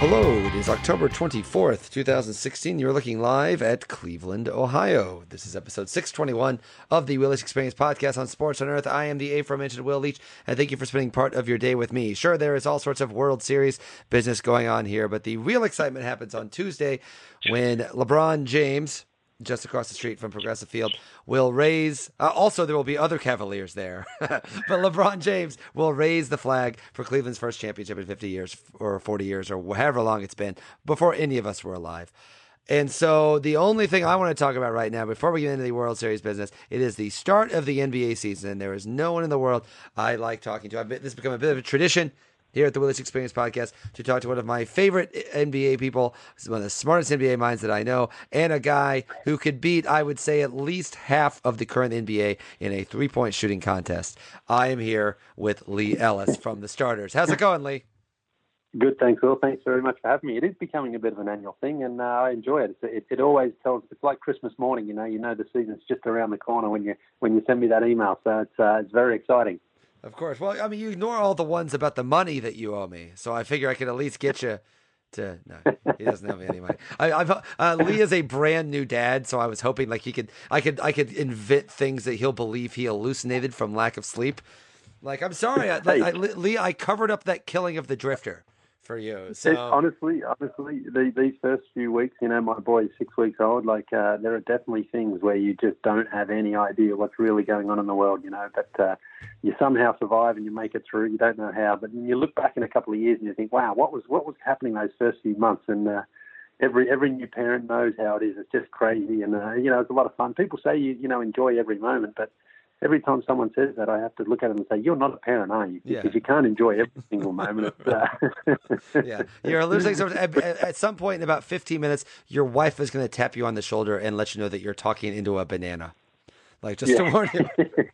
Hello, it is October 24th, 2016. You're looking live at Cleveland, Ohio. This is episode 621 of the Will Leitch Experience podcast on Sports on Earth. I am the aforementioned Will Leitch, and thank you for spending part of your day with me. Sure, there is all sorts of World Series business going on here, but the real excitement happens on Tuesday when LeBron James, just across the street from Progressive Field, will raise, also there will be other Cavaliers there, but LeBron James will raise the flag for Cleveland's first championship in 50 years or 40 years or however long it's been, before any of us were alive. And so the only thing I want to talk about right now, before we get into the World Series business, it is the start of the NBA season, and there is no one in the world I like talking to. This has become a bit of a tradition here at the Will Leitch Experience podcast to talk to one of my favorite NBA people, one of the smartest NBA minds that I know, and a guy who could beat, I would say, at least half of the current NBA in a three-point shooting contest. I am here with Lee Ellis from The Starters. How's it going, Lee? Good, thanks, Will. Thanks very much for having me. It is becoming a bit of an annual thing, and I enjoy it. It always tells. It's like Christmas morning. You know the season's just around the corner when you send me that email. So it's very exciting. Of course. Well, I mean, you ignore all the ones about the money that you owe me, so I figure I could at least get you to. No, he doesn't owe me any money. Lee is a brand new dad, so I was hoping like I could invent things that he'll believe he hallucinated from lack of sleep. Like, I'm sorry, Lee, I covered up that killing of the Drifter for you. So honestly, these first few weeks, my boy is 6 weeks old. Like, there are definitely things where you just don't have any idea what's really going on in the world, But you somehow survive and you make it through. You don't know how, but you look back in a couple of years and you think, wow, what was happening those first few months? And every new parent knows how it is. It's just crazy, and it's a lot of fun. People say you enjoy every moment, but every time someone says that, I have to look at them and say, "You're not a parent, are you? Because you can't enjoy every single moment." Yeah, you're losing. At some point in about 15 minutes, your wife is going to tap you on the shoulder and let you know that you're talking into a banana. Like, just to warn you.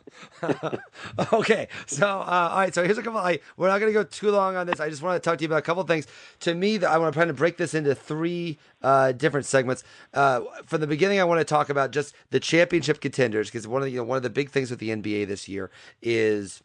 Okay, so all right. So here's a couple. We're not going to go too long on this. I just want to talk to you about a couple of things. To me, that I want to kind of break this into three different segments. From the beginning, I want to talk about just the championship contenders, because one of the big things with the NBA this year is,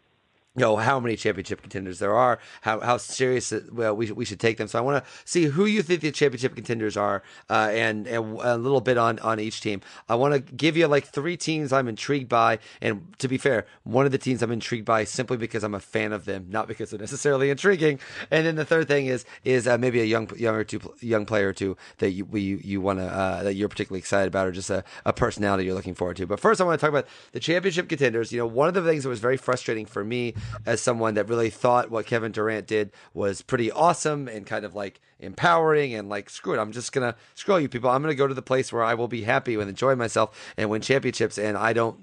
how many championship contenders there are, how serious we should take them. So I want to see who you think the championship contenders are, and a little bit on each team. I want to give you like three teams I'm intrigued by, and to be fair, one of the teams I'm intrigued by simply because I'm a fan of them, not because they're necessarily intriguing. And then the third thing is maybe a young player or two that you want to that you're particularly excited about, or just a personality you're looking forward to. But first, I want to talk about the championship contenders. One of the things that was very frustrating for me, as someone that really thought what Kevin Durant did was pretty awesome and kind of like empowering, and like, screw it, I'm just gonna screw you people. I'm gonna go to the place where I will be happy and enjoy myself and win championships. And I don't,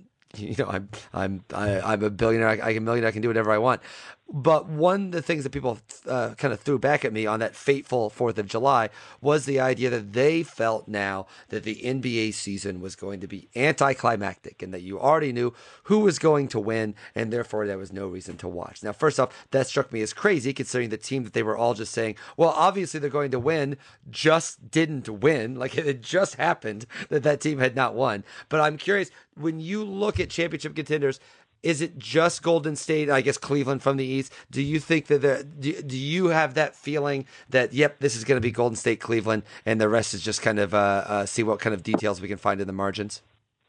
I'm a billionaire. I can do whatever I want. But one of the things that people kind of threw back at me on that fateful 4th of July was the idea that they felt now that the NBA season was going to be anticlimactic, and that you already knew who was going to win, and therefore there was no reason to watch. Now, first off, that struck me as crazy, considering the team that they were all just saying, well, obviously they're going to win, just didn't win. Like, it had just happened that team had not won. But I'm curious, when you look at championship contenders, is it just Golden State, I guess Cleveland from the East? Do you think that do you have that feeling that, yep, this is going to be Golden State, Cleveland, and the rest is just kind of see what kind of details we can find in the margins?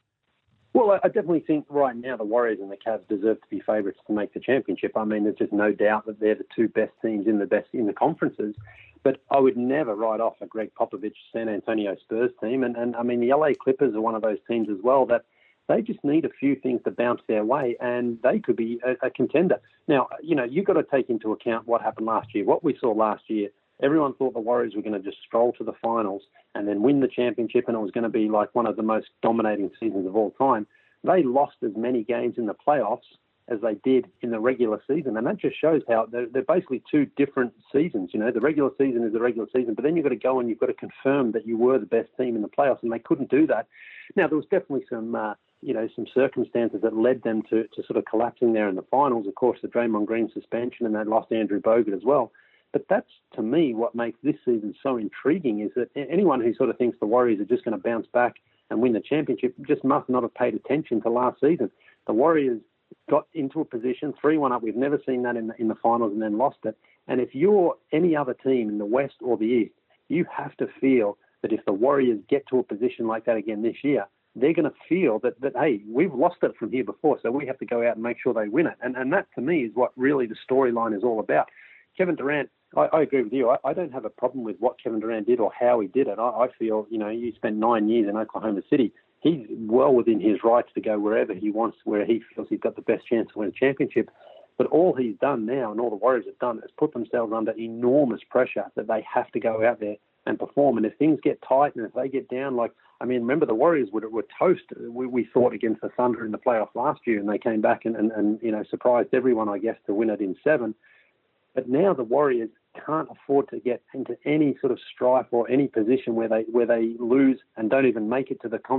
Well, I definitely think right now the Warriors and the Cavs deserve to be favourites to make the championship. I mean, there's just no doubt that they're the two best teams in the conferences. But I would never write off a Greg Popovich San Antonio Spurs team. And I mean, the LA Clippers are one of those teams as well that they just need a few things to bounce their way, and they could be a contender. Now, you've got to take into account what happened last year. What we saw last year, everyone thought the Warriors were going to just stroll to the finals and then win the championship, and it was going to be like one of the most dominating seasons of all time. They lost as many games in the playoffs as they did in the regular season, and that just shows how they're basically two different seasons. The regular season is the regular season, but then you've got to go and you've got to confirm that you were the best team in the playoffs, and they couldn't do that. Now, there was definitely some circumstances that led them to sort of collapsing there in the finals. Of course, the Draymond Green suspension, and they lost Andrew Bogut as well. But that's, to me, what makes this season so intriguing, is that anyone who sort of thinks the Warriors are just going to bounce back and win the championship just must not have paid attention to last season. The Warriors got into a position 3-1 up. We've never seen that in the finals and then lost it. And if you're any other team in the West or the East, you have to feel that if the Warriors get to a position like that again this year, they're going to feel that, hey, we've lost it from here before, so we have to go out and make sure they win it. And that, to me, is what really the storyline is all about. Kevin Durant, I agree with you. I don't have a problem with what Kevin Durant did or how he did it. I feel, you spent 9 years in Oklahoma City. He's well within his rights to go wherever he wants, where he feels he's got the best chance to win a championship. But all he's done now, and all the Warriors have done, is put themselves under enormous pressure that they have to go out there and perform. And if things get tight and if they get down, remember the Warriors were toast. We thought against the Thunder in the playoffs last year, and they came back and surprised everyone, I guess, to win it in 7. But now the Warriors can't afford to get into any sort of strife or any position where they lose and don't even make it to the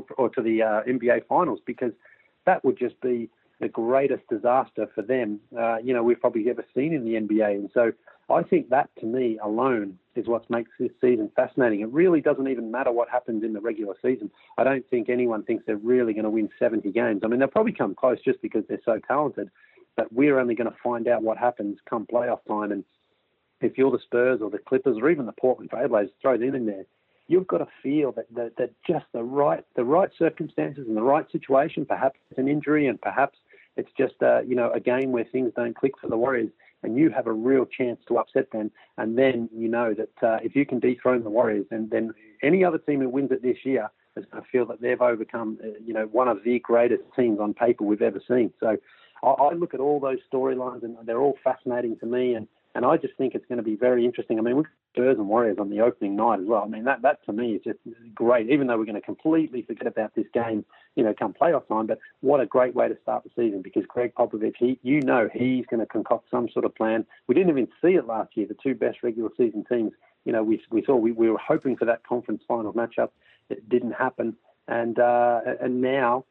NBA Finals, because that would just be the greatest disaster for them, we've probably ever seen in the NBA. And so I think that, to me, alone is what makes this season fascinating. It really doesn't even matter what happens in the regular season. I don't think anyone thinks they're really going to win 70 games. I mean, they'll probably come close just because they're so talented, but we're only going to find out what happens come playoff time. And if you're the Spurs or the Clippers or even the Portland Trailblazers, throw them in there, you've got to feel that just the right circumstances and the right situation. Perhaps it's an injury, and perhaps it's just a game where things don't click for the Warriors, and you have a real chance to upset them. And then you know that if you can dethrone the Warriors, then any other team who wins it this year is going to feel that they've overcome one of the greatest teams on paper we've ever seen. So I look at all those storylines, and they're all fascinating to me, and I just think it's going to be very interesting. I mean, we've got Spurs and Warriors on the opening night as well. I mean, that to me is just great, even though we're going to completely forget about this game, come playoff time. But what a great way to start the season, because Greg Popovich, he's going to concoct some sort of plan. We didn't even see it last year, the two best regular season teams. We thought we were hoping for that conference final matchup. It didn't happen. And now,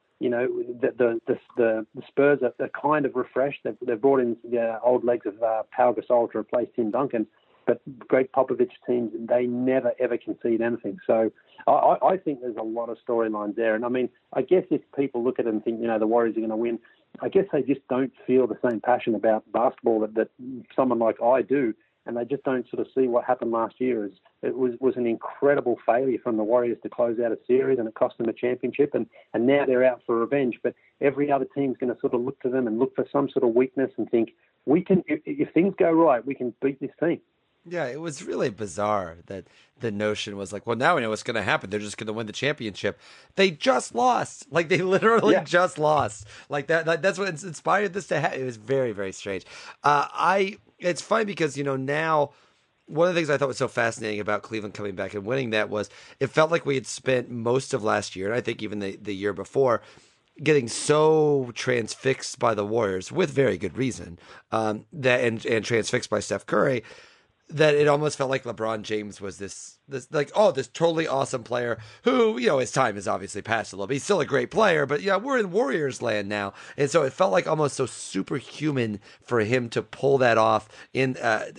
the Spurs are kind of refreshed. They've brought in the old legs of Pau Gasol to replace Tim Duncan. But Greg Popovich teams, they never, ever concede anything. So I think there's a lot of storylines there. And, I mean, I guess if people look at it and think, the Warriors are going to win, I guess they just don't feel the same passion about basketball that someone like I do. And they just don't sort of see what happened last year. It was an incredible failure from the Warriors to close out a series, and it cost them a championship. And now they're out for revenge. But every other team's going to sort of look to them and look for some sort of weakness and think, we can, if things go right, we can beat this team. Yeah, it was really bizarre that the notion was like, well, now we know what's going to happen. They're just going to win the championship. They just lost. Like, they literally just lost. Like, that's what inspired this to happen. It was very, very strange. It's funny because, now one of the things I thought was so fascinating about Cleveland coming back and winning that was it felt like we had spent most of last year, and I think even the year before, getting so transfixed by the Warriors, with very good reason, and transfixed by Steph Curry, that it almost felt like LeBron James was this totally awesome player who, his time has obviously passed a little bit. He's still a great player, but we're in Warriors land now. And so it felt like almost so superhuman for him to pull that off at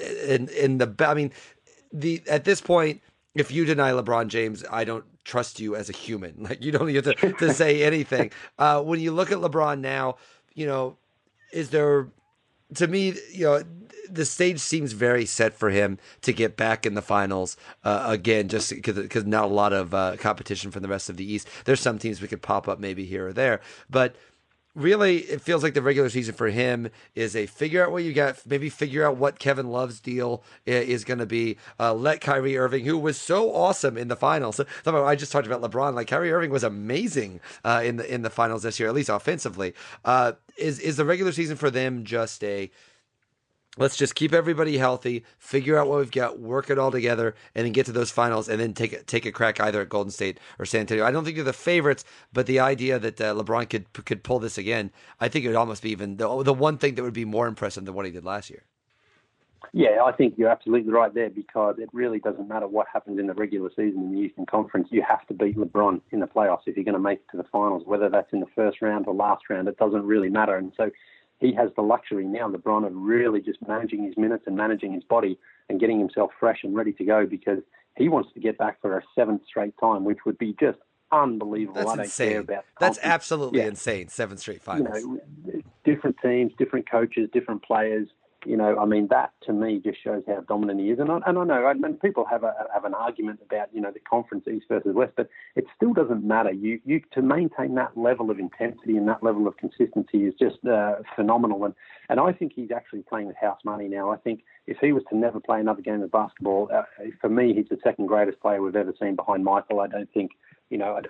this point, if you deny LeBron James, I don't trust you as a human. Like, you don't need to say anything. When you look at LeBron now, is there, to me, the stage seems very set for him to get back in the finals again, just because not a lot of competition from the rest of the East. There's some teams we could pop up maybe here or there, but really it feels like the regular season for him is a figure out what you got, maybe figure out what Kevin Love's deal is going to be. Let Kyrie Irving, who was so awesome in the finals. I just talked about LeBron. Like, Kyrie Irving was amazing in the finals this year, at least offensively. Is the regular season for them just let's just keep everybody healthy, figure out what we've got, work it all together, and then get to those finals, and then take a crack either at Golden State or San Antonio? I don't think they're the favorites, but the idea that LeBron could pull this again, I think it would almost be even the one thing that would be more impressive than what he did last year. Yeah, I think you're absolutely right there, because it really doesn't matter what happens in the regular season in the Eastern Conference. You have to beat LeBron in the playoffs if you're going to make it to the finals, whether that's in the first round or last round. It doesn't really matter. And so he has the luxury now, LeBron, of really just managing his minutes and managing his body and getting himself fresh and ready to go, because he wants to get back for a 7th straight time, which would be just unbelievable. That's insane. That's absolutely insane. 7 straight finals. different teams, different coaches, different players. You know, I mean, that to me just shows how dominant he is. And I know people have an argument about, you know, the conference East versus West, but it still doesn't matter. You to maintain that level of intensity and that level of consistency is just phenomenal. And I think he's actually playing with house money now. I think if he was to never play another game of basketball, for me, he's the second greatest player we've ever seen behind Michael. I don't think, you know,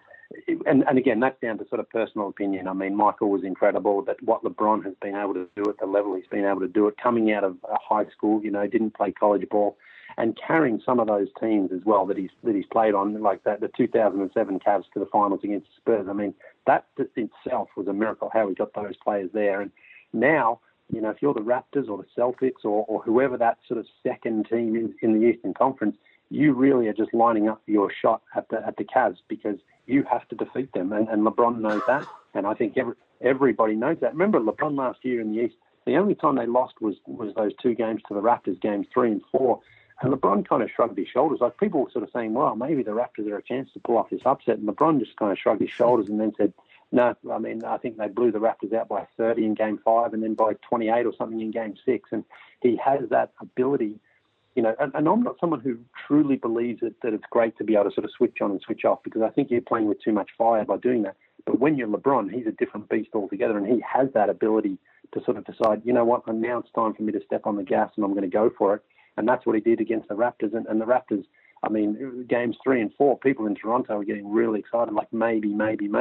and again, that's down to sort of personal opinion. I mean, Michael was incredible, but what LeBron has been able to do at the level he's been able to do it, coming out of high school, you know, didn't play college ball, and carrying some of those teams as well that he's played on, like that, the 2007 Cavs to the finals against the Spurs. I mean, that itself was a miracle how he got those players there. And now, you know, if you're the Raptors or the Celtics or whoever that sort of second team is in the Eastern Conference, you really are just lining up your shot at the Cavs because you have to defeat them. And LeBron knows that. And I think everybody knows that. Remember, LeBron last year in the East, the only time they lost was those two games to the Raptors, games 3 and 4. And LeBron kind of shrugged his shoulders. Like, people were sort of saying, well, maybe the Raptors are a chance to pull off this upset. And LeBron just kind of shrugged his shoulders and then said, no, I mean, I think they blew the Raptors out by 30 in game 5 and then by 28 or something in game 6. And he has that ability. You know, and I'm not someone who truly believes that it's great to be able to sort of switch on and switch off, because I think you're playing with too much fire by doing that. But when you're LeBron, he's a different beast altogether, and he has that ability to sort of decide, you know what, now it's time for me to step on the gas and I'm going to go for it. And that's what he did against the Raptors. And the Raptors, I mean, games 3 and 4, people in Toronto were getting really excited, like maybe.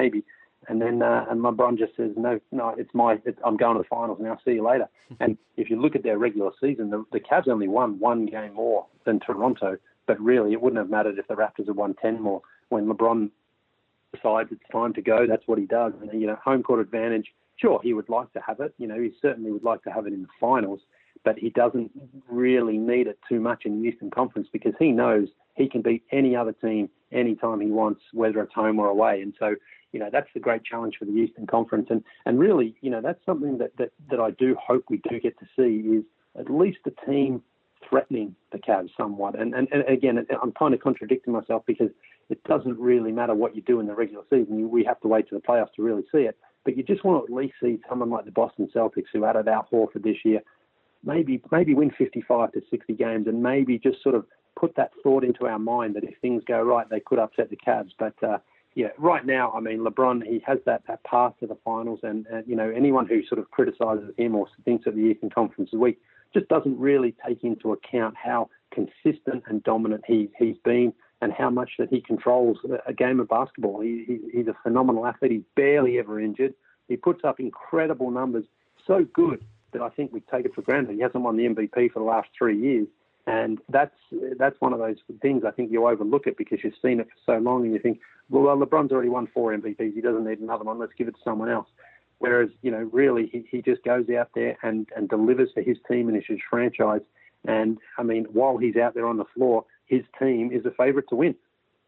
And then and LeBron just says, no, I'm going to the finals now. See you later. And if you look at their regular season, the Cavs only won 1 game more than Toronto, but really it wouldn't have mattered if the Raptors had won 10 more. When LeBron decides it's time to go, that's what he does. And, you know, home court advantage, sure, he would like to have it. You know, he certainly would like to have it in the finals, but he doesn't really need it too much in the Eastern Conference because he knows he can beat any other team anytime he wants, whether it's home or away. And so, you know, that's the great challenge for the Eastern Conference. And really, you know, that's something that I do hope we do get to see is at least a team threatening the Cavs somewhat. And again, I'm kind of contradicting myself because it doesn't really matter what you do in the regular season. We have to wait to the playoffs to really see it. But you just want to at least see someone like the Boston Celtics, who added Al Horford this year, maybe win 55 to 60 games and maybe just sort of put that thought into our mind that if things go right, they could upset the Cavs. But, yeah, right now, I mean, LeBron, he has that path to the finals, and you know, anyone who sort of criticizes him or thinks that the Eastern Conference is weak just doesn't really take into account how consistent and dominant he's been and how much that he controls a game of basketball. He's a phenomenal athlete. He's barely ever injured. He puts up incredible numbers, so good that I think we take it for granted. He hasn't won the MVP for the last 3 years. And that's one of those things I think you overlook it because you've seen it for so long and you think, well, LeBron's already won 4 MVPs. He doesn't need another one. Let's give it to someone else. Whereas, you know, really he just goes out there and delivers for his team and his franchise. And, I mean, while he's out there on the floor, his team is a favorite to win.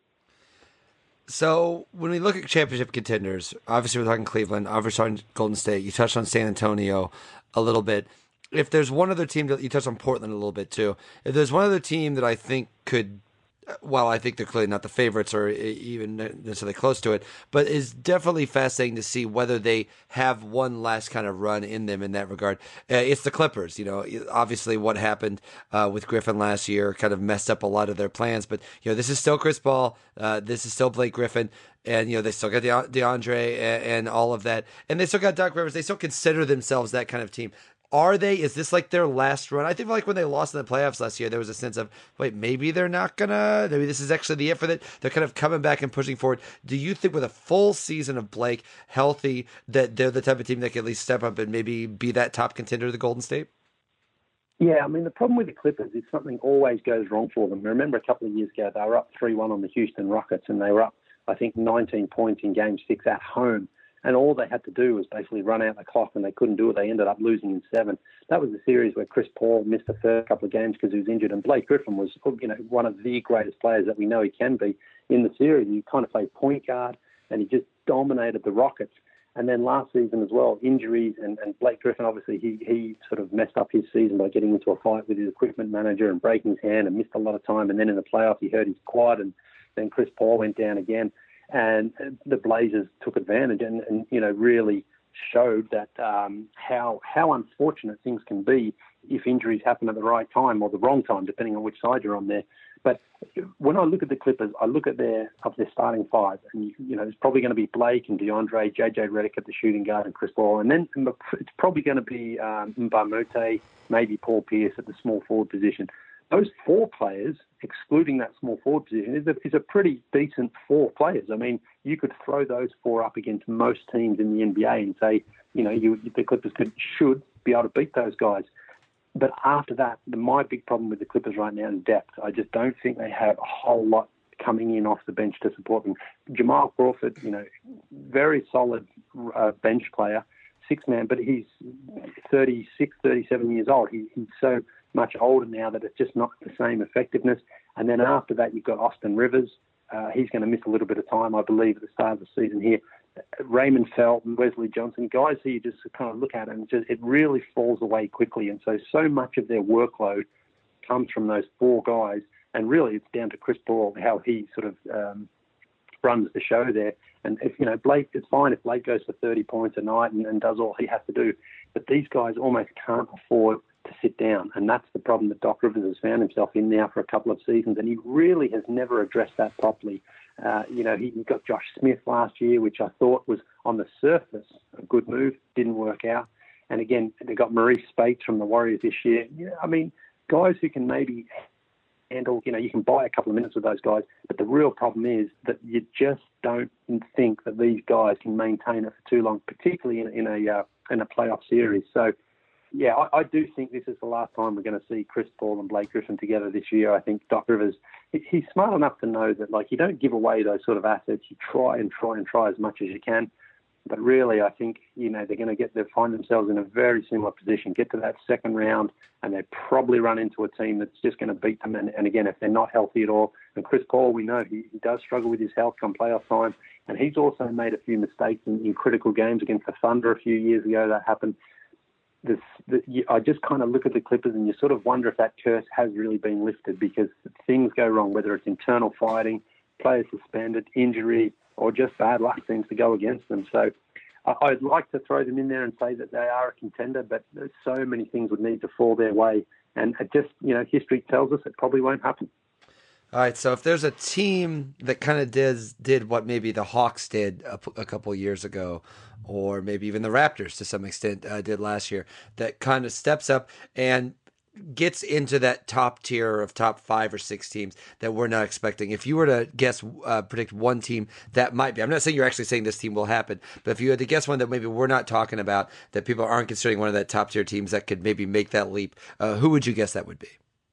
So when we look at championship contenders, obviously we're talking Cleveland, obviously we're talking Golden State. You touched on San Antonio a little bit. If there's one other team that you touched on Portland a little bit too, if there's one other team that I think could, well, I think they're clearly not the favorites or even necessarily close to it, but is definitely fascinating to see whether they have one last kind of run in them in that regard. It's the Clippers. You know, obviously what happened with Griffin last year kind of messed up a lot of their plans, but you know, this is still Chris Paul. This is still Blake Griffin. And, you know, they still got DeAndre and all of that. And they still got Doc Rivers. They still consider themselves that kind of team. Are they? Is this like their last run? I think like when they lost in the playoffs last year, there was a sense of, wait, maybe they're not gonna. Maybe this is actually the year for that. They're kind of coming back and pushing forward. Do you think with a full season of Blake healthy, that they're the type of team that can at least step up and maybe be that top contender to the Golden State? Yeah, I mean, the problem with the Clippers is something always goes wrong for them. Remember a couple of years ago, they were up 3-1 on the Houston Rockets, and they were up, I think, 19 points in Game 6 at home. And all they had to do was basically run out the clock, and they couldn't do it. They ended up losing in 7. That was the series where Chris Paul missed the first couple of games because he was injured, and Blake Griffin was, you know, one of the greatest players that we know he can be in the series. He kind of played point guard, and he just dominated the Rockets. And then last season as well, injuries, and Blake Griffin, obviously, he sort of messed up his season by getting into a fight with his equipment manager and breaking his hand and missed a lot of time. And then in the playoffs, he hurt his quad, and then Chris Paul went down again. And the Blazers took advantage and you know, really showed that how unfortunate things can be if injuries happen at the right time or the wrong time, depending on which side you're on there. But when I look at the Clippers, I look at their starting five, and it's probably going to be Blake and DeAndre, JJ Redick at the shooting guard, and Chris Paul, and then it's probably going to be Mbah a Moute, maybe Paul Pierce at the small forward position. Those four players, excluding that small forward position, is a pretty decent four players. I mean, you could throw those four up against most teams in the NBA and say, the Clippers should be able to beat those guys. But after that, my big problem with the Clippers right now is depth. I just don't think they have a whole lot coming in off the bench to support them. Jamal Crawford, very solid bench player, six-man, but he's 36, 37 years old. He's so much older now that it's just not the same effectiveness. And then after that, you've got Austin Rivers. He's going to miss a little bit of time, I believe, at the start of the season here. Raymond Felton, Wesley Johnson, guys who you just kind of look at and it really falls away quickly. And so much of their workload comes from those four guys. And really, it's down to Chris Paul, how he sort of runs the show there. And if Blake, it's fine if Blake goes for 30 points a night and does all he has to do. But these guys almost can't afford to sit down. And that's the problem that Doc Rivers has found himself in now for a couple of seasons. And he really has never addressed that properly. He got Josh Smith last year, which I thought was on the surface a good move. Didn't work out. And again, they got Maurice Spates from the Warriors this year. I mean, guys who can maybe handle, you can buy a couple of minutes with those guys. But the real problem is that you just don't think that these guys can maintain it for too long, particularly in a playoff series. So, yeah, I do think this is the last time we're going to see Chris Paul and Blake Griffin together this year. I think Doc Rivers, he's smart enough to know that, you don't give away those sort of assets. You try as much as you can. But really, I think, they're going to find themselves in a very similar position, get to that second round, and they probably run into a team that's just going to beat them. And again, if they're not healthy at all, and Chris Paul, we know he does struggle with his health come playoff time. And he's also made a few mistakes in critical games against the Thunder a few years ago. That happened. I just kind of look at the Clippers and you sort of wonder if that curse has really been lifted, because things go wrong, whether it's internal fighting, players suspended, injury, or just bad luck seems to go against them. So I'd like to throw them in there and say that they are a contender, but there's so many things would need to fall their way. And it just, history tells us it probably won't happen. All right, so if there's a team that kind of did what maybe the Hawks did a couple of years ago, or maybe even the Raptors to some extent did last year, that kind of steps up and gets into that top tier of top 5 or 6 teams that we're not expecting. If you were to predict one team that might be, I'm not saying you're actually saying this team will happen, but if you had to guess one that maybe we're not talking about, that people aren't considering one of that top tier teams that could maybe make that leap, who would you guess that would be?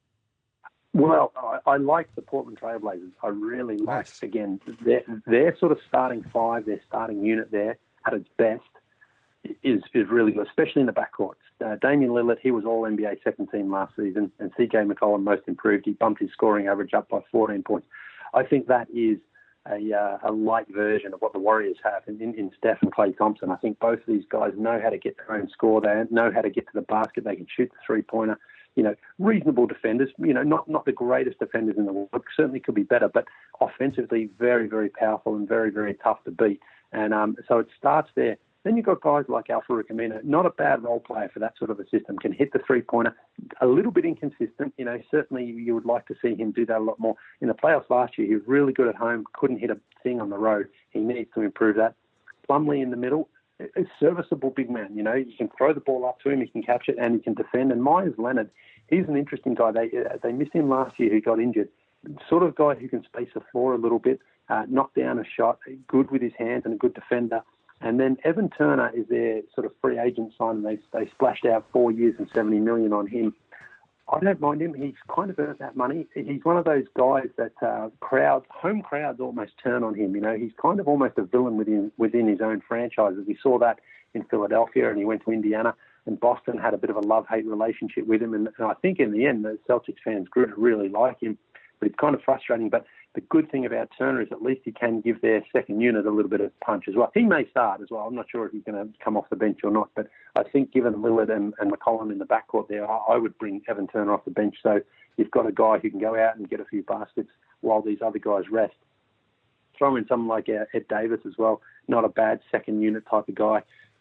Well, I like the Portland Trailblazers. I really like, again, their sort of starting five, their starting unit there at its best is really good, especially in the backcourt. Damian Lillard, he was All-NBA second team last season, and CJ McCollum most improved. He bumped his scoring average up by 14 points. I think that is a light version of what the Warriors have in Steph and Klay Thompson. I think both of these guys know how to get their own score. They know how to get to the basket. They can shoot the three-pointer. Reasonable defenders, not the greatest defenders in the world, certainly could be better, but offensively very, very powerful and very, very tough to beat. And so it starts there. Then you've got guys like Al-Farouq Aminu, not a bad role player for that sort of a system, can hit the three-pointer, a little bit inconsistent. Certainly you would like to see him do that a lot more. In the playoffs last year, he was really good at home, couldn't hit a thing on the road. He needs to improve that. Plumlee in the middle, a serviceable big man. You can throw the ball up to him, he can catch it, and he can defend. And Myers Leonard, he's an interesting guy. They missed him last year, who got injured. Sort of guy who can space the floor a little bit, knock down a shot, good with his hands and a good defender. And then Evan Turner is their sort of free agent sign. They splashed out 4 years and $70 million on him. I don't mind him. He's kind of earned that money. He's one of those guys that home crowds almost turn on him. He's kind of almost a villain within his own franchises. We saw that in Philadelphia, and he went to Indiana, and Boston had a bit of a love-hate relationship with him. And I think in the end, the Celtics fans grew to really like him. But it's kind of frustrating. But the good thing about Turner is at least he can give their second unit a little bit of punch as well. He may start as well. I'm not sure if he's going to come off the bench or not. But I think given Lillard and McCollum in the backcourt there, I would bring Evan Turner off the bench. So you've got a guy who can go out and get a few baskets while these other guys rest. Throw in someone like Ed Davis as well. Not a bad second unit type of guy.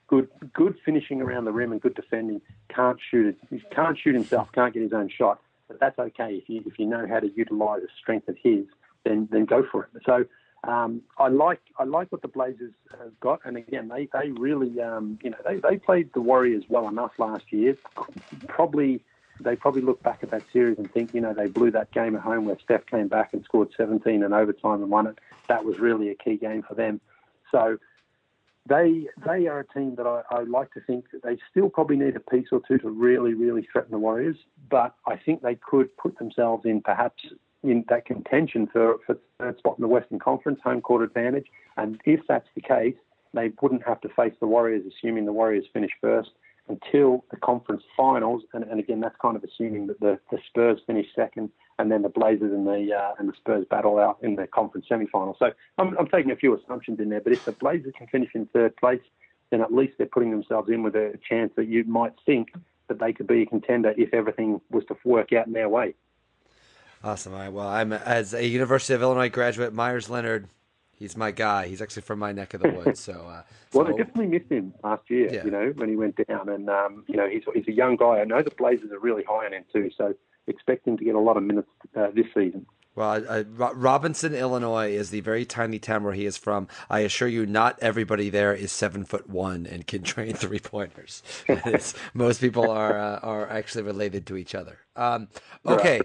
good finishing around the rim and good defending. Can't shoot it. He can't shoot himself. Can't get his own shot. But that's okay if you know how to utilise a strength of his. Then go for it. So I like what the Blazers have got. And again, they really they played the Warriors well enough last year. They probably look back at that series and think, they blew that game at home where Steph came back and scored 17 in overtime and won it. That was really a key game for them. So they are a team that I like to think that they still probably need a piece or two to really, really threaten the Warriors. But I think they could put themselves in perhaps in that contention for third spot in the Western Conference, home court advantage. And if that's the case, they wouldn't have to face the Warriors, assuming the Warriors finish first, until the conference finals, and again, that's kind of assuming that the Spurs finish second, and then the Blazers and the Spurs battle out in the conference semifinal. So I'm taking a few assumptions in there, but if the Blazers can finish in third place, then at least they're putting themselves in with a chance that you might think that they could be a contender if everything was to work out in their way. Awesome. All right. Well, I'm as a University of Illinois graduate, Myers Leonard. He's my guy. He's actually from my neck of the woods. Well, I definitely missed him last year, when he went down. And, he's a young guy. I know the Blazers are really high on him too, so expect him to get a lot of minutes this season. Well, Robinson, Illinois is the very tiny town where he is from. I assure you, not everybody there is 7'1" and can train 3-pointers. Most people are actually related to each other. Okay,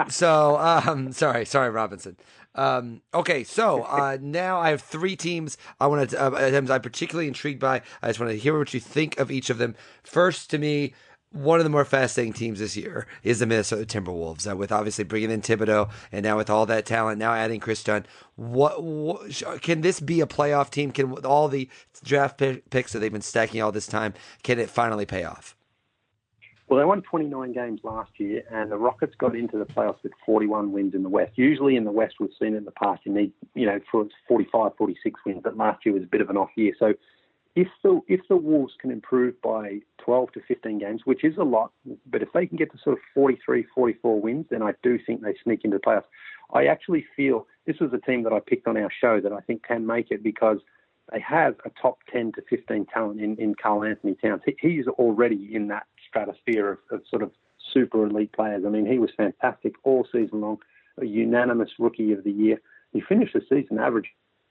so sorry, Robinson. Okay, so now I have three teams I'm particularly intrigued by. I just want to hear what you think of each of them. First, to me, one of the more fascinating teams this year is the Minnesota Timberwolves, with obviously bringing in Thibodeau and now with all that talent, now adding Chris Dunn. What can this be a playoff team? Can with all the draft picks that they've been stacking all this time, can it finally pay off? Well, they won 29 games last year, and the Rockets got into the playoffs with 41 wins in the West. Usually in the West, we've seen in the past, you need, for 45, 46 wins, but last year was a bit of an off year. So if the Wolves can improve by 12 to 15 games, which is a lot, but if they can get to sort of 43, 44 wins, then I do think they sneak into the playoffs. I actually feel this was a team that I picked on our show that I think can make it because they have a top 10 to 15 talent in Karl Anthony Towns. He's already in that stratosphere of sort of super elite players. I mean, he was fantastic all season long, a unanimous rookie of the year. He finished the season average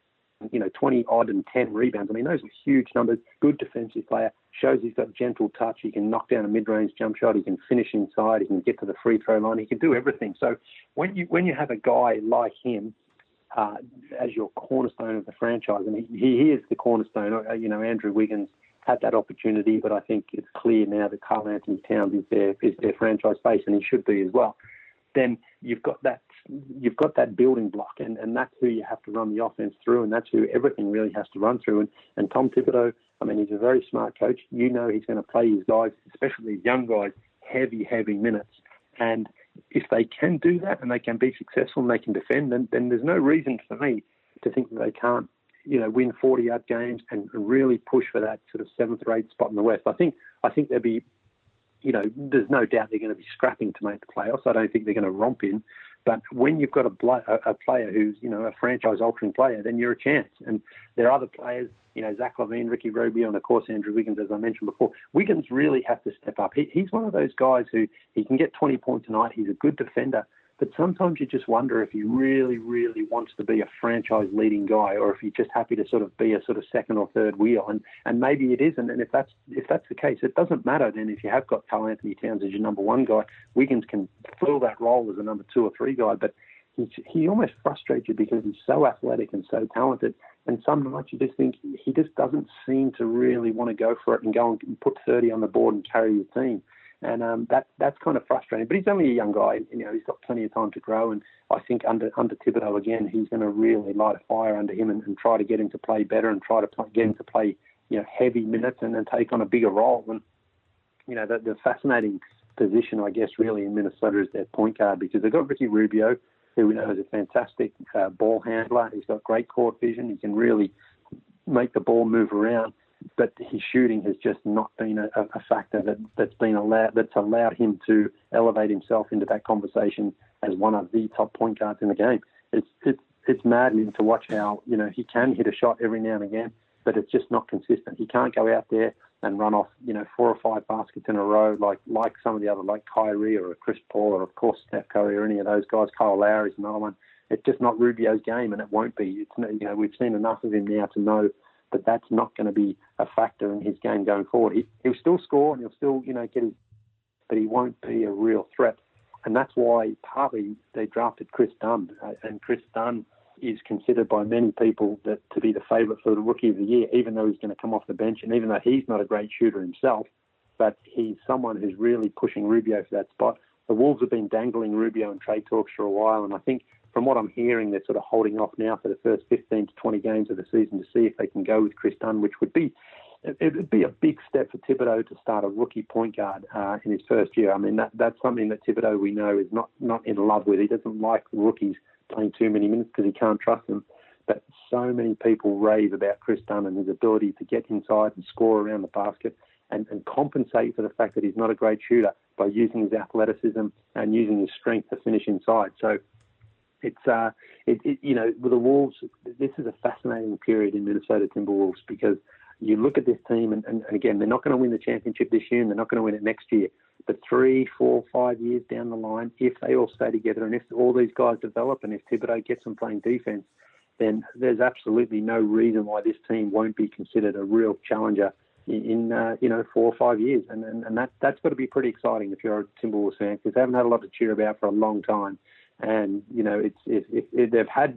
20 odd and 10 rebounds. I mean, those are huge numbers. Good defensive player. Shows he's got gentle touch. He can knock down a mid-range jump shot. He can finish inside. He can get to the free throw line. He can do everything. So when you have a guy like him as your cornerstone of the franchise, and he is the cornerstone. Andrew Wiggins had that opportunity, but I think it's clear now that Karl Anthony Towns is their franchise face, and he should be as well. Then you've got that building block, and that's who you have to run the offense through, and that's who everything really has to run through. And Tom Thibodeau, I mean, he's a very smart coach. He's going to play his guys, especially these young guys, heavy minutes. And if they can do that and they can be successful and they can defend, then there's no reason for me to think that they can't, win 40-odd games and really push for that sort of 7th or 8th spot in the West. I think there'll be, there's no doubt they're going to be scrapping to make the playoffs. I don't think they're going to romp in. But when you've got a player who's, a franchise-altering player, then you're a chance. And there are other players, Zach LaVine, Ricky Rubio, and, of course, Andrew Wiggins, as I mentioned before. Wiggins really has to step up. He's one of those guys who he can get 20 points a night. He's a good defender. But sometimes you just wonder if he really, really wants to be a franchise-leading guy or if he's just happy to sort of be a sort of second or third wheel. And maybe it isn't. And if that's the case, it doesn't matter then if you have got Karl Anthony Towns as your number one guy. Wiggins can fill that role as a number 2 or 3 guy. But he almost frustrates you because he's so athletic and so talented. And some nights you just think he just doesn't seem to really want to go for it and go and put 30 on the board and carry your team. And that's kind of frustrating. But he's only a young guy. He's got plenty of time to grow. And I think under Thibodeau, again, he's going to really light a fire under him and try to get him to play better and try to get him to play, heavy minutes and then take on a bigger role. And, the fascinating position, I guess, really in Minnesota is their point guard because they've got Ricky Rubio, who we know is a fantastic ball handler. He's got great court vision. He can really make the ball move around. But his shooting has just not been a factor that's allowed him to elevate himself into that conversation as one of the top point guards in the game. It's maddening to watch how he can hit a shot every now and again, but it's just not consistent. He can't go out there and run off, 4 or 5 baskets in a row like some of the other, like Kyrie or Chris Paul or, of course, Steph Curry or any of those guys. Kyle Lowry's another one. It's just not Rubio's game, and it won't be. We've seen enough of him now to know that that's not going to be a factor in his game going forward. He'll still score and he'll still, get his, but he won't be a real threat. And that's why partly they drafted Chris Dunn, and Chris Dunn is considered by many people to be the favourite for the Rookie of the Year, even though he's going to come off the bench and even though he's not a great shooter himself, but he's someone who's really pushing Rubio for that spot. The Wolves have been dangling Rubio in trade talks for a while, and I think from what I'm hearing, they're sort of holding off now for the first 15 to 20 games of the season to see if they can go with Chris Dunn, which would be a big step for Thibodeau to start a rookie point guard in his first year. I mean, that's something that Thibodeau, we know, is not in love with. He doesn't like rookies playing too many minutes because he can't trust them. But so many people rave about Chris Dunn and his ability to get inside and score around the basket and compensate for the fact that he's not a great shooter by using his athleticism and using his strength to finish inside. So it's with the Wolves, this is a fascinating period in Minnesota Timberwolves because you look at this team and again, they're not going to win the championship this year and they're not going to win it next year. But 3, 4, 5 years down the line, if they all stay together and if all these guys develop and if Thibodeau gets them playing defense, then there's absolutely no reason why this team won't be considered a real challenger in 4 or 5 years. And that's got to be pretty exciting if you're a Timberwolves fan because they haven't had a lot to cheer about for a long time. And, they've had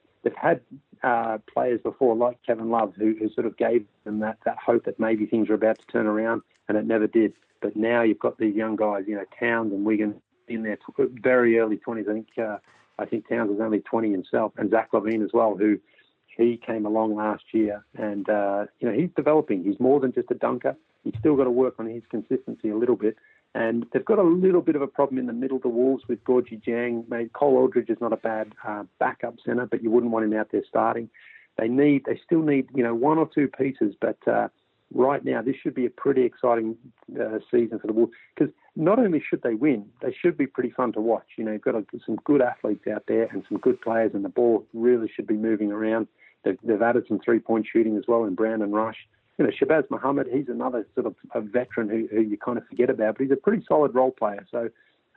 players before like Kevin Love who sort of gave them that hope that maybe things are about to turn around, and it never did. But now you've got these young guys, Towns and Wiggins in their very early 20s. I think Towns was only 20 himself, and Zach LaVine as well, who he came along last year. And, he's developing. He's more than just a dunker. He's still got to work on his consistency a little bit. And they've got a little bit of a problem in the middle of the Wolves with Gorgie Jang. Cole Aldridge is not a bad backup centre, but you wouldn't want him out there starting. They still need, 1 or 2 pieces, but right now this should be a pretty exciting season for the Wolves because not only should they win, they should be pretty fun to watch. You've got some good athletes out there and some good players, and the ball really should be moving around. They've added some 3-point shooting as well in Brandon Rush. Shabazz Muhammad, he's another sort of a veteran who you kind of forget about, but he's a pretty solid role player. So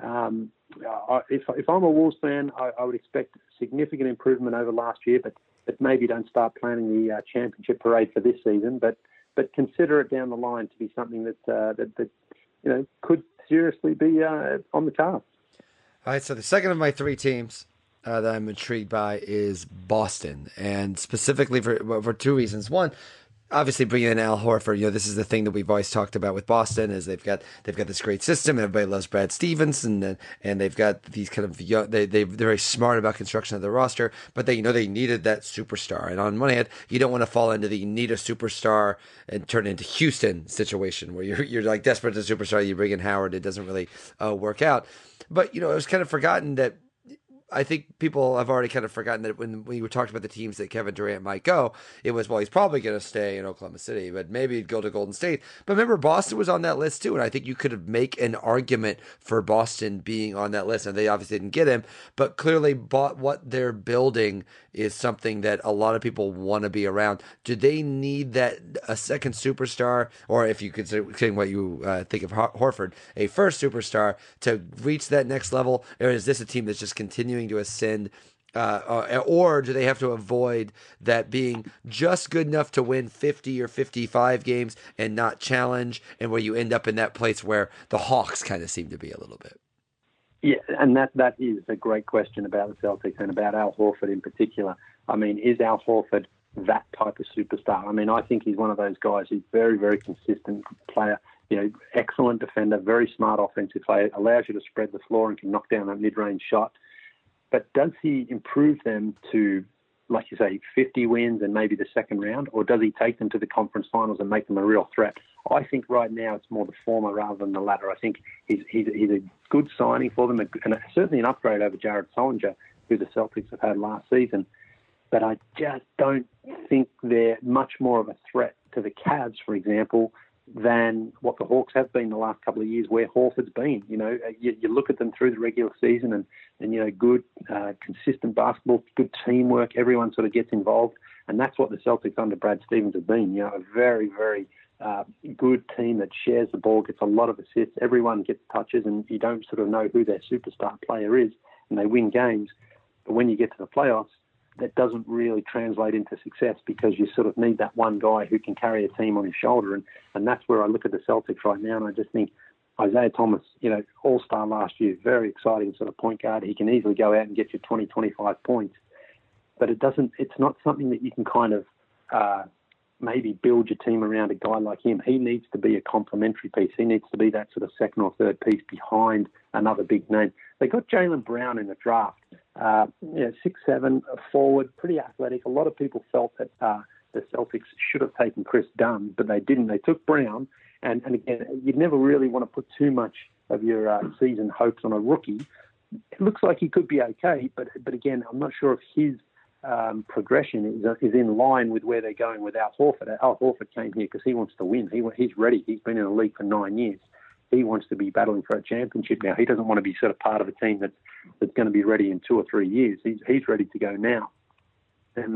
if I'm a Wolves fan, I would expect significant improvement over last year, but maybe don't start planning the championship parade for this season, but consider it down the line to be something that could seriously be on the cards. All right, so the second of my 3 teams that I'm intrigued by is Boston, and specifically for 2 reasons. One, obviously bringing in Al Horford, this is the thing that we've always talked about with Boston is they've got this great system. Everybody loves Brad Stevens, and they've got these kind of young, they're very smart about construction of the roster, but they needed that superstar. And on one hand, you don't want to fall into the you need a superstar and turn it into Houston situation where you're like desperate as a superstar. You bring in Howard, it doesn't really work out. But it was kind of forgotten that. I think people have already kind of forgotten that when we were talking about the teams that Kevin Durant might go, it was, well, he's probably going to stay in Oklahoma City, but maybe he'd go to Golden State. But remember, Boston was on that list too, and I think you could make an argument for Boston being on that list. And they obviously didn't get him, but clearly what they're building is something that a lot of people want to be around. Do they need a second superstar, or if you consider what you think of Horford, a first superstar to reach that next level, or is this a team that's just continuing to ascend, or do they have to avoid that being just good enough to win 50 or 55 games and not challenge, and where you end up in that place where the Hawks kind of seem to be a little bit? Yeah, and that is a great question about the Celtics and about Al Horford in particular. I mean, is Al Horford that type of superstar? I mean, I think he's one of those guys who's very, very consistent player, excellent defender, very smart offensive player, allows you to spread the floor and can knock down a mid-range shot. But does he improve them to, like you say, 50 wins and maybe the second round, or does he take them to the conference finals and make them a real threat? I think right now it's more the former rather than the latter. I think he's a good signing for them, and certainly an upgrade over Jared Sullinger, who the Celtics have had last season. But I just don't think they're much more of a threat to the Cavs, for example, than what the Hawks have been the last couple of years, where Horford's been. You look at them through the regular season and good, consistent basketball, good teamwork. Everyone sort of gets involved. And that's what the Celtics under Brad Stevens have been. You know, a very, very good team that shares the ball, gets a lot of assists. Everyone gets touches, and you don't sort of know who their superstar player is, and they win games. But when you get to the playoffs, that doesn't really translate into success because you sort of need that one guy who can carry a team on his shoulder. And that's where I look at the Celtics right now, and I just think Isaiah Thomas, you know, all-star last year, very exciting sort of point guard. He can easily go out and get you 20, 25 points. But it's not something that you can kind of maybe build your team around a guy like him. He needs to be a complementary piece. He needs to be that sort of second or third piece behind another big name. They got Jaylen Brown in the draft. 6'7", a forward, pretty athletic. A lot of people felt that the Celtics should have taken Chris Dunn, but they didn't. They took Brown. And again, you'd never really want to put too much of your season hopes on a rookie. It looks like he could be okay, but again, I'm not sure if his progression is in line with where they're going with Al Horford. Al Horford came here because he wants to win. He's ready. He's been in the league for 9 years. He wants to be battling for a championship now. He doesn't want to be sort of part of a team that's going to be ready in 2 or 3 years. He's ready to go now. And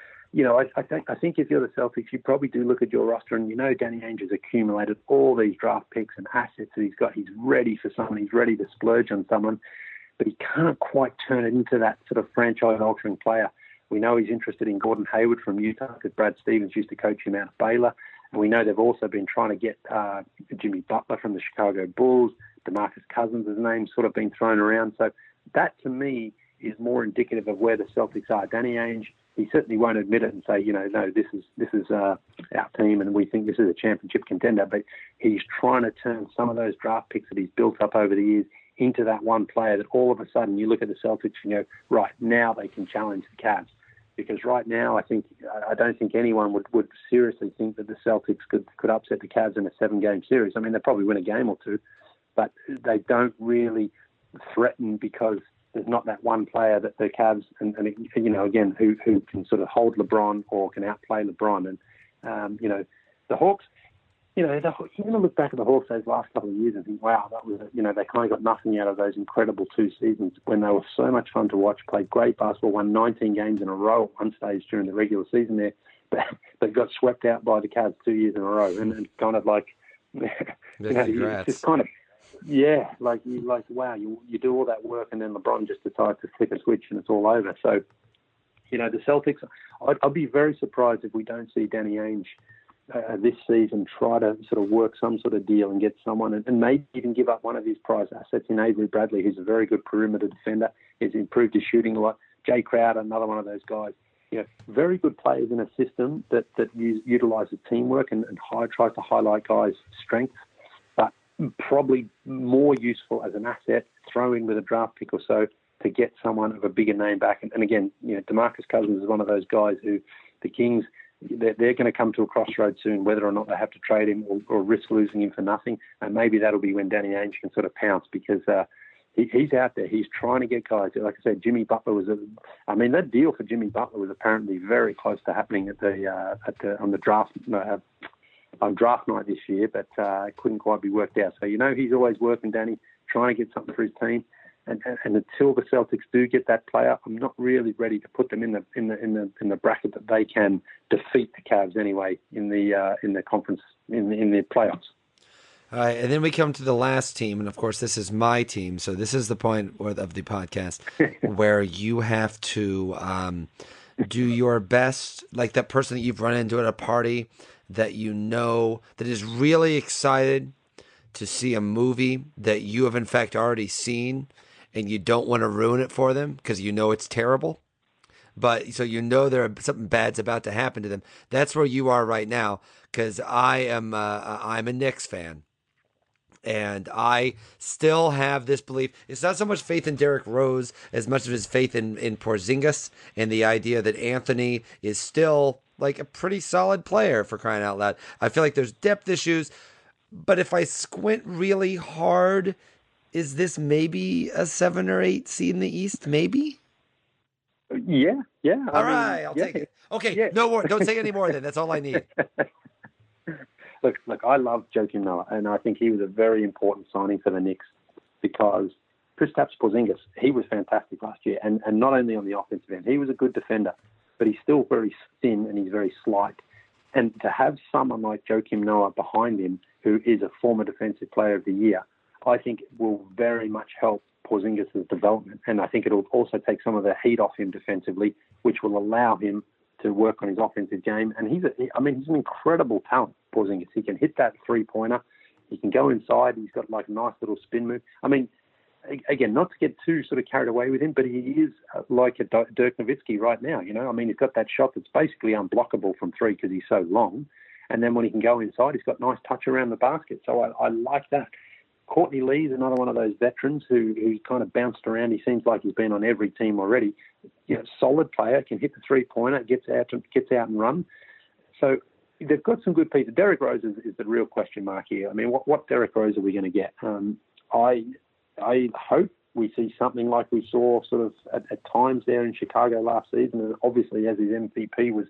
I think if you're the Celtics, you probably do look at your roster, and you know Danny Ainge has accumulated all these draft picks and assets that he's got. He's ready for someone. He's ready to splurge on someone, but he can't quite turn it into that sort of franchise-altering player. We know he's interested in Gordon Hayward from Utah because Brad Stevens used to coach him out of Baylor. And we know they've also been trying to get Jimmy Butler from the Chicago Bulls. DeMarcus Cousins' name's sort of been thrown around. So that, to me, is more indicative of where the Celtics are. Danny Ainge, he certainly won't admit it and say, you know, no, this is our team and we think this is a championship contender. But he's trying to turn some of those draft picks that he's built up over the years into that one player that all of a sudden you look at the Celtics and go, right, now they can challenge the Cavs. Because right now, I don't think anyone would seriously think that the Celtics could upset the Cavs in a 7-game series. I mean, they probably win a game or two, but they don't really threaten because there's not that one player that the Cavs and you know, again, who can sort of hold LeBron or can outplay LeBron. And you know, the Hawks. You know, you're going to look back at the Hawks those last couple of years and think, wow, that was, you know, they kind of got nothing out of those incredible 2 seasons when they were so much fun to watch, played great basketball, won 19 games in a row at one stage during the regular season there, but got swept out by the Cavs 2 years in a row. And kind of like, you know, it's just kind of, yeah, like wow, you do all that work and then LeBron just decides to flick a switch and it's all over. So, you know, the Celtics, I'd be very surprised if we don't see Danny Ainge this season try to sort of work some sort of deal and get someone and maybe even give up one of his prize assets in Avery Bradley, who's a very good perimeter defender. He's improved his shooting a lot. Jay Crowder, another one of those guys. You know, very good players in a system that utilises teamwork and tries to highlight guys' strengths, but probably more useful as an asset, throw in with a draft pick or so to get someone of a bigger name back. And again, you know, DeMarcus Cousins is one of those guys who the Kings, they're going to come to a crossroads soon, whether or not they have to trade him or risk losing him for nothing. And maybe that'll be when Danny Ainge can sort of pounce because he's out there. He's trying to get guys. Like I said, Jimmy Butler that deal for Jimmy Butler was apparently very close to happening on the draft on draft night this year, but it couldn't quite be worked out. So, you know, he's always working, Danny, trying to get something for his team. And until the Celtics do get that player, I'm not really ready to put them in the bracket that they can defeat the Cavs anyway in the conference in the playoffs. All right, and then we come to the last team, and of course this is my team. So this is the point of the podcast where you have to do your best, like that person that you've run into at a party that you know that is really excited to see a movie that you have in fact already seen. And you don't want to ruin it for them because you know it's terrible. But so you know something bad's about to happen to them. That's where you are right now because I'm a Knicks fan. And I still have this belief. It's not so much faith in Derrick Rose as much as faith in Porzingis and the idea that Anthony is still like a pretty solid player for crying out loud. I feel like there's depth issues. But if I squint really hard, is this maybe a 7 or 8 seed in the East? Maybe? Yeah. All right, I'll take it. Okay, yeah. No more. Don't say any more then. That's all I need. Look, I love Joakim Noah, and I think he was a very important signing for the Knicks because Kristaps Porzingis, he was fantastic last year, and not only on the offensive end, he was a good defender. but he's still very thin and he's very slight. And to have someone like Joakim Noah behind him, who is a former Defensive Player of the Year, I think will very much help Porzingis' development. And I think it'll also take some of the heat off him defensively, which will allow him to work on his offensive game. And he's an incredible talent, Porzingis. He can hit that three-pointer. He can go inside. He's got like a nice little spin move. I mean, again, not to get too sort of carried away with him, but he is like a Dirk Nowitzki right now. I mean, he's got that shot that's basically unblockable from three because he's so long. And then when he can go inside, he's got nice touch around the basket. So I like that. Courtney Lee's another one of those veterans who kind of bounced around. He seems like he's been on every team already. Solid player, can hit the three-pointer, gets out and run. So they've got some good pieces. Derrick Rose is the real question mark here. I mean, what Derrick Rose are we going to get? I hope we see something like we saw sort of at times there in Chicago last season. And obviously, as his MVP was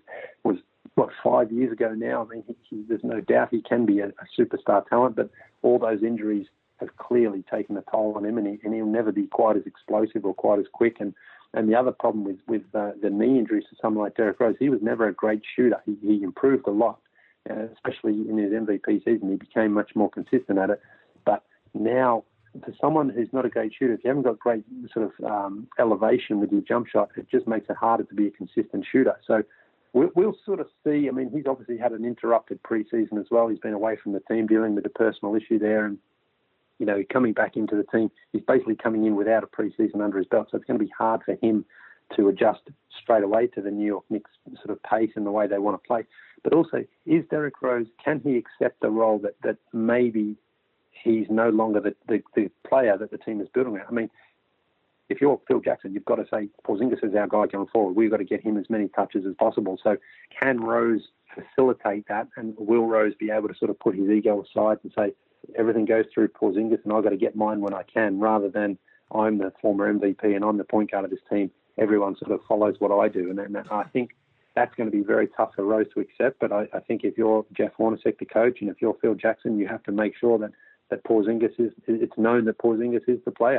5 years ago now. I mean, there's no doubt he can be a superstar talent, but all those injuries have clearly taken a toll on him, and he'll never be quite as explosive or quite as quick. And the other problem with the knee injuries to someone like Derrick Rose, he was never a great shooter. He improved a lot, especially in his MVP season. He became much more consistent at it. But now, for someone who's not a great shooter, if you haven't got great sort of elevation with your jump shot, it just makes it harder to be a consistent shooter. So we'll sort of see. I mean, he's obviously had an interrupted preseason as well. He's been away from the team dealing with a personal issue there, and coming back into the team, he's basically coming in without a preseason under his belt. So it's going to be hard for him to adjust straight away to the New York Knicks sort of pace and the way they want to play. But also, is Derrick Rose, can he accept a role that maybe he's no longer the player that the team is building around? I mean, if you're Phil Jackson, you've got to say, Porzingis is our guy going forward. We've got to get him as many touches as possible. So can Rose facilitate that? And will Rose be able to sort of put his ego aside and say, everything goes through Porzingis and I've got to get mine when I can, rather than I'm the former MVP and I'm the point guard of this team. Everyone sort of follows what I do. And I think that's going to be very tough for Rose to accept. But I think if you're Jeff Hornacek, the coach, and if you're Phil Jackson, you have to make sure that Porzingis it's known that Porzingis is the player.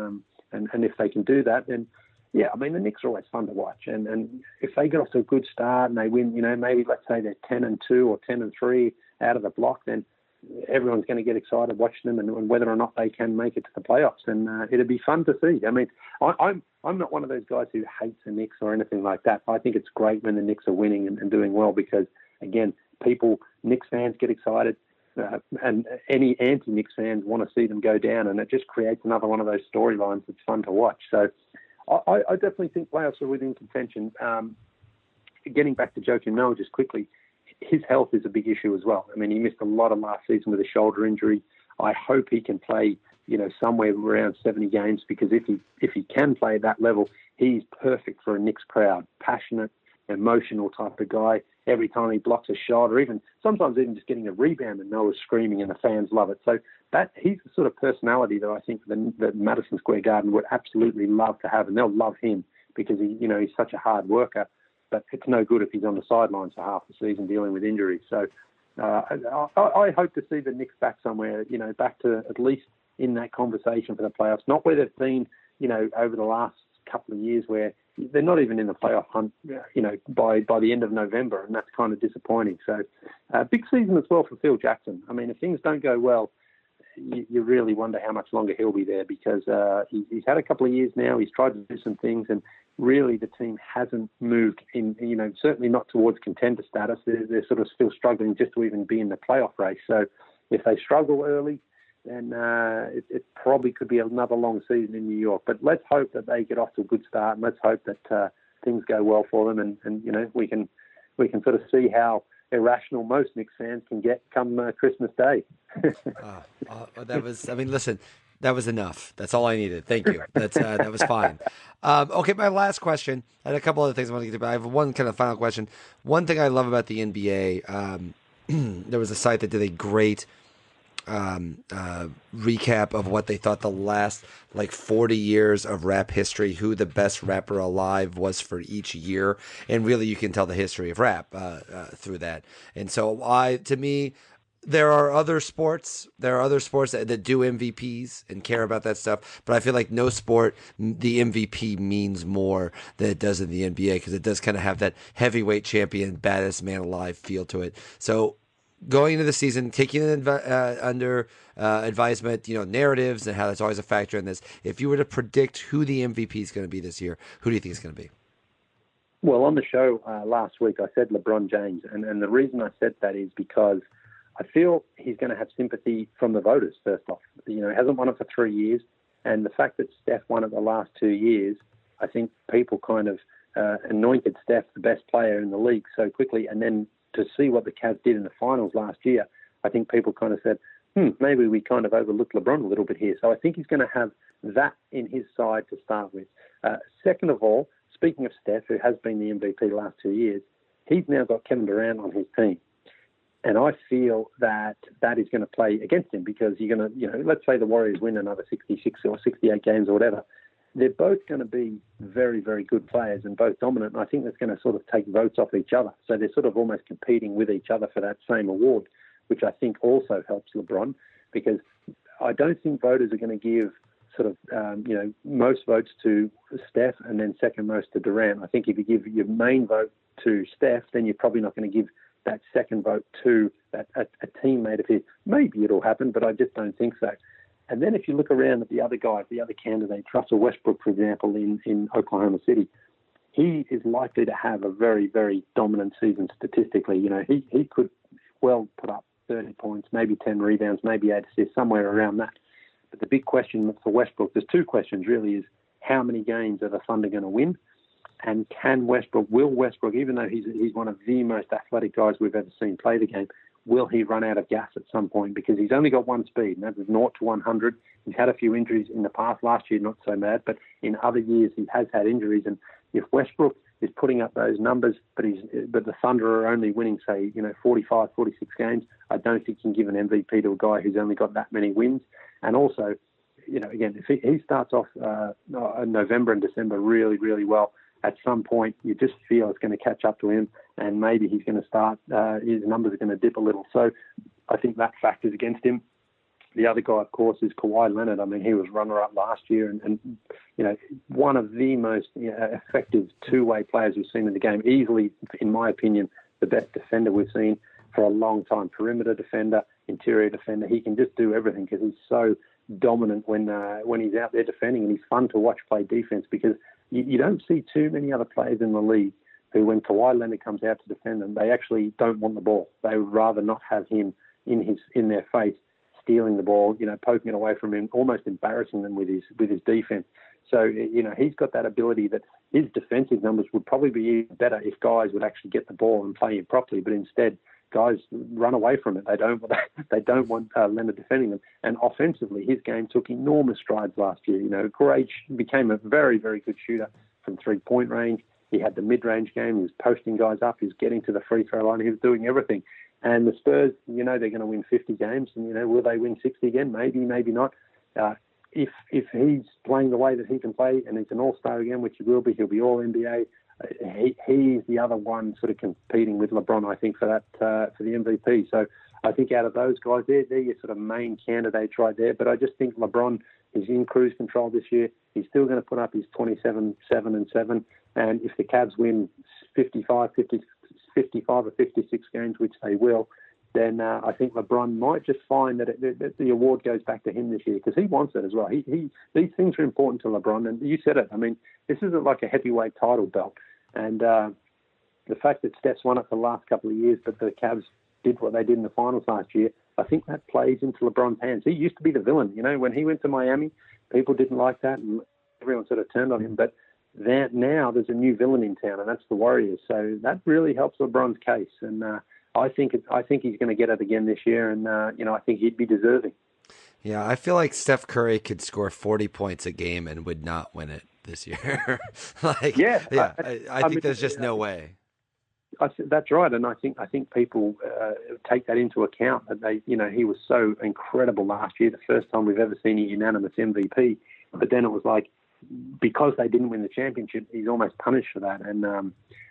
And if they can do that, then, yeah, I mean, the Knicks are always fun to watch. And if they get off to a good start and they win, maybe let's say they're 10-2 or 10-3 out of the block, then everyone's going to get excited watching them and whether or not they can make it to the playoffs. And it'll be fun to see. I mean, I'm not one of those guys who hates the Knicks or anything like that. I think it's great when the Knicks are winning and doing well because, again, Knicks fans get excited. And any anti-Knicks fans want to see them go down, and it just creates another one of those storylines that's fun to watch. So I definitely think playoffs are within contention. Getting back to Joakim Noah just quickly, his health is a big issue as well. I mean, he missed a lot of last season with a shoulder injury. I hope he can play, somewhere around 70 games, because if he can play at that level, he's perfect for a Knicks crowd. Passionate, emotional type of guy. Every time he blocks a shot, or sometimes even just getting a rebound, and Noah's screaming and the fans love it. So he's the sort of personality that I think that Madison Square Garden would absolutely love to have, and they'll love him because he's such a hard worker. But it's no good if he's on the sidelines for half the season dealing with injuries. So I hope to see the Knicks back somewhere, back to at least in that conversation for the playoffs, not where they've been, over the last couple of years where they're not even in the playoff hunt, by the end of November, and that's kind of disappointing. So big season as well for Phil Jackson. I mean, if things don't go well, you really wonder how much longer he'll be there, because he's had a couple of years now. He's tried to do some things, and really the team hasn't moved in, certainly not towards contender status. They're sort of still struggling just to even be in the playoff race. So if they struggle early, then it probably could be another long season in New York. But let's hope that they get off to a good start, and let's hope that things go well for them, and we can sort of see how irrational most Knicks fans can get come Christmas Day. Listen, that was enough. That's all I needed. Thank you. That was fine. Okay, my last question. I had a couple other things I want to get to, but I have one kind of final question. One thing I love about the NBA, there was a site that did a great recap of what they thought the last 40 years of rap history, who the best rapper alive was for each year, and really you can tell the history of rap through that. And so to me, there are other sports. There are other sports that do MVPs and care about that stuff. But I feel like no sport, the MVP means more than it does in the NBA because it does kind of have that heavyweight champion, baddest man alive feel to it. So going into the season, taking it under advisement, narratives and how that's always a factor in this. If you were to predict who the MVP is going to be this year, who do you think it's going to be? Well, on the show last week, I said LeBron James. And the reason I said that is because I feel he's going to have sympathy from the voters, first off. He hasn't won it for 3 years. And the fact that Steph won it the last 2 years, I think people kind of anointed Steph the best player in the league so quickly. And then to see what the Cavs did in the finals last year, I think people kind of said, maybe we kind of overlooked LeBron a little bit here. So I think he's going to have that in his side to start with. Second of all, speaking of Steph, who has been the MVP the last 2 years, he's now got Kevin Durant on his team. And I feel that is going to play against him because you're going to, let's say the Warriors win another 66 or 68 games or whatever. They're both going to be very, very good players and both dominant. And I think that's going to sort of take votes off each other. So they're sort of almost competing with each other for that same award, which I think also helps LeBron because I don't think voters are going to give sort of, most votes to Steph and then second most to Durant. I think if you give your main vote to Steph, then you're probably not going to give that second vote to a teammate of his. Maybe it'll happen, but I just don't think so. And then if you look around at the other guys, the other candidates, Russell Westbrook, for example, in Oklahoma City, he is likely to have a very, very dominant season statistically. He could well put up 30 points, maybe 10 rebounds, maybe 8 assists, somewhere around that. But the big question for Westbrook, there's two questions really, is how many games are the Thunder going to win? And will Westbrook, even though he's one of the most athletic guys we've ever seen play the game, will he run out of gas at some point? Because he's only got one speed, and that's 0 to 100. He's had a few injuries in the past. Last year, not so bad, but in other years, he has had injuries. And if Westbrook is putting up those numbers, but the Thunder are only winning, say, 45, 46 games, I don't think you can give an MVP to a guy who's only got that many wins. And also, again, if he starts off November and December really, really well, at some point you just feel it's going to catch up to him and maybe he's going to start, his numbers are going to dip a little. So I think that factors against him. The other guy, of course, is Kawhi Leonard. I mean, he was runner-up last year and one of the most effective two-way players we've seen in the game. Easily, in my opinion, the best defender we've seen for a long time. Perimeter defender, interior defender. He can just do everything because he's so dominant when he's out there defending, and he's fun to watch play defense because you don't see too many other players in the league who, when Kawhi Leonard comes out to defend them, they actually don't want the ball. They would rather not have him in their face, stealing the ball, poking it away from him, almost embarrassing them with his defense. So, he's got that ability that his defensive numbers would probably be even better if guys would actually get the ball and play him properly. But instead, guys run away from it. They don't want Leonard defending them. And offensively, his game took enormous strides last year. Became a very, very good shooter from three-point range. He had the mid-range game. He was posting guys up. He was getting to the free throw line. He was doing everything. And the Spurs, they're going to win 50 games. And, will they win 60 again? Maybe, maybe not. If he's playing the way that he can play and he's an all-star again, which he will be, he'll be all-NBA. He's the other one sort of competing with LeBron, I think, for the MVP. So I think out of those guys, they're your sort of main candidates right there. But I just think LeBron is in cruise control this year. He's still going to put up his 27, 7-7. And if the Cavs win 55 or 56 games, which they will, then I think LeBron might just find that the award goes back to him this year because he wants it as well. These things are important to LeBron. And you said it. I mean, this isn't like a heavyweight title belt. And the fact that Steph's won it for the last couple of years, but the Cavs did what they did in the finals last year, I think that plays into LeBron's hands. He used to be the villain. When he went to Miami, people didn't like that, and everyone sort of turned on him. But now there's a new villain in town, and that's the Warriors. So that really helps LeBron's case. And I think he's going to get it again this year, and I think he'd be deserving. Yeah, I feel like Steph Curry could score 40 points a game and would not win it this year. I think there's just no way. That's right, and I think people take that into account. That he was so incredible last year, the first time we've ever seen a unanimous MVP. But then it was like, because they didn't win the championship, he's almost punished for that. And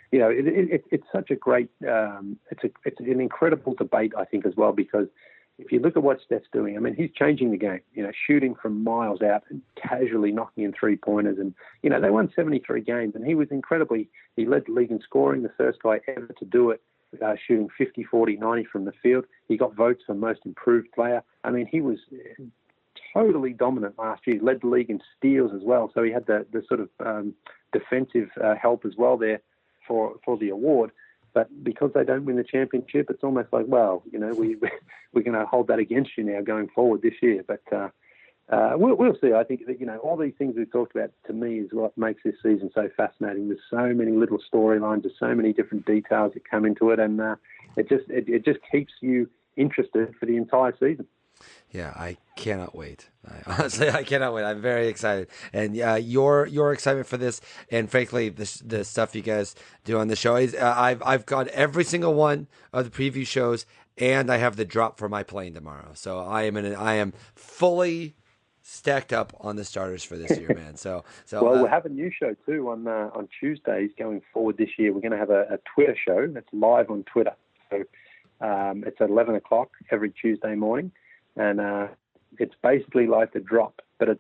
it's such a great, it's an incredible debate, I think, as well, because if you look at what Steph's doing, I mean, he's changing the game, shooting from miles out and casually knocking in three-pointers. And, they won 73 games, and he led the league in scoring, the first guy ever to do it, shooting 50, 40, 90 from the field. He got votes for most improved player. I mean, he was totally dominant last year. He led the league in steals as well. So he had the sort of defensive help as well there for the award. But because they don't win the championship, it's almost like, well, we're going to hold that against you now going forward this year. But we'll see. I think that, all these things we've talked about, to me, is what makes this season so fascinating. There's so many little storylines. There's so many different details that come into it. And it just keeps you interested for the entire season. Yeah, I cannot wait. I cannot wait. I'm very excited, and your excitement for this, and frankly, the stuff you guys do on the show is I've got every single one of the preview shows, and I have the drop for my plane tomorrow. So I am fully stacked up on the starters for this year, man. So well, we'll have a new show too on Tuesdays going forward this year. We're going to have a Twitter show that's live on Twitter. So it's at 11 o'clock every Tuesday morning. And it's basically like the drop, but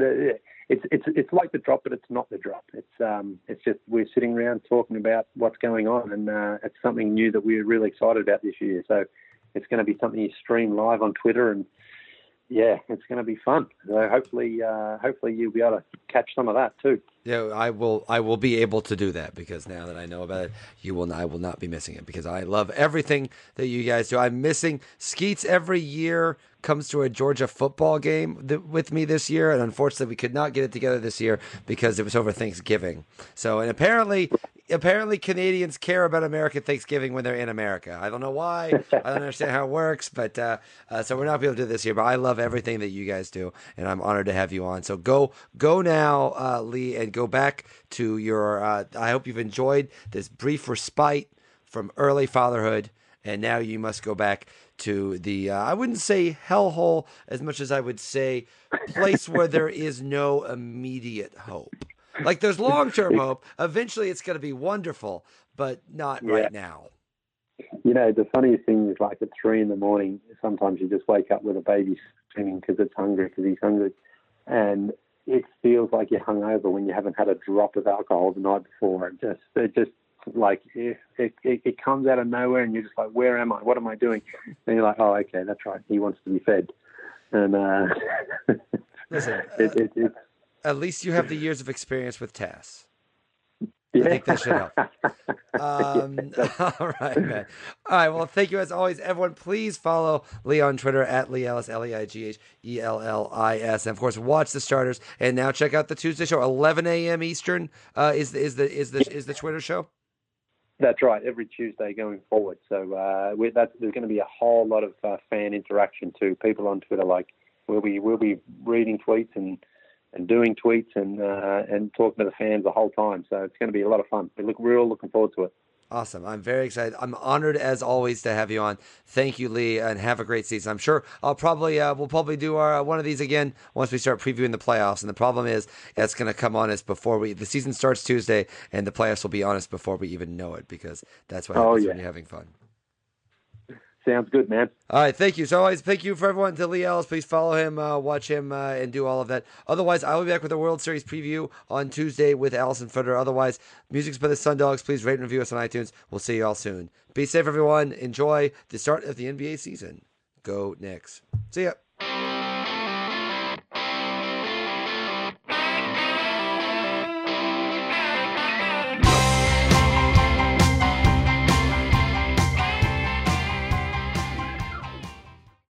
it's like the drop, but it's not the drop. It's just we're sitting around talking about what's going on, and it's something new that we're really excited about this year. So it's going to be something you stream live on Twitter, and yeah, it's going to be fun. So hopefully you'll be able to catch some of that too. Yeah, I will be able to do that, because now that I know about it, I will not be missing it, because I love everything that you guys do. I'm missing Skeets every year comes to a Georgia football game with me this year, and unfortunately we could not get it together this year because it was over Thanksgiving. So, and apparently Canadians care about American Thanksgiving when they're in America. I don't know why. I don't understand how it works, but so we're not able to do it this year. But I love everything that you guys do, and I'm honored to have you on. So go now, Lee, and go back to your. I hope you've enjoyed this brief respite from early fatherhood, and now you must go back to the. I wouldn't say hellhole as much as I would say place where there is no immediate hope. Like, there's long-term hope. Eventually it's going to be wonderful, but not right now. The funniest thing is, like, at 3 a.m, sometimes you just wake up with a baby screaming because he's hungry. And it feels like you're hungover when you haven't had a drop of alcohol the night before. It just like, it comes out of nowhere, and you're just like, where am I? What am I doing? And you're like, oh, okay, that's right. He wants to be fed. And listen, at least you have the years of experience with Tass. Yeah. I think that should help. All right, man. All right, well, thank you as always. Everyone, please follow Lee on Twitter at Lee Ellis, LeIghhellis. And, of course, watch the starters. And now check out the Tuesday show, 11 a.m. Eastern is the Twitter show. That's right, every Tuesday going forward. So there's going to be a whole lot of fan interaction too. People on Twitter, like, we'll be reading tweets and doing tweets and talking to the fans the whole time. So it's going to be a lot of fun. We're all looking forward to it. Awesome. I'm very excited. I'm honored as always to have you on. Thank you, Lee, and have a great season. I'm sure we'll probably do our one of these again once we start previewing the playoffs. And the problem is it's going to come on us before the season starts Tuesday, and the playoffs will be on us before we even know it, because that's what happens when you're having fun. Sounds good, man. All right, thank you. So always thank you for everyone to Lee Ellis. Please follow him, watch him, and do all of that. Otherwise, I will be back with a World Series preview on Tuesday with Allison Footer. Otherwise, music's by the Sundogs. Please rate and review us on iTunes. We'll see you all soon. Be safe, everyone. Enjoy the start of the NBA season. Go Knicks. See ya.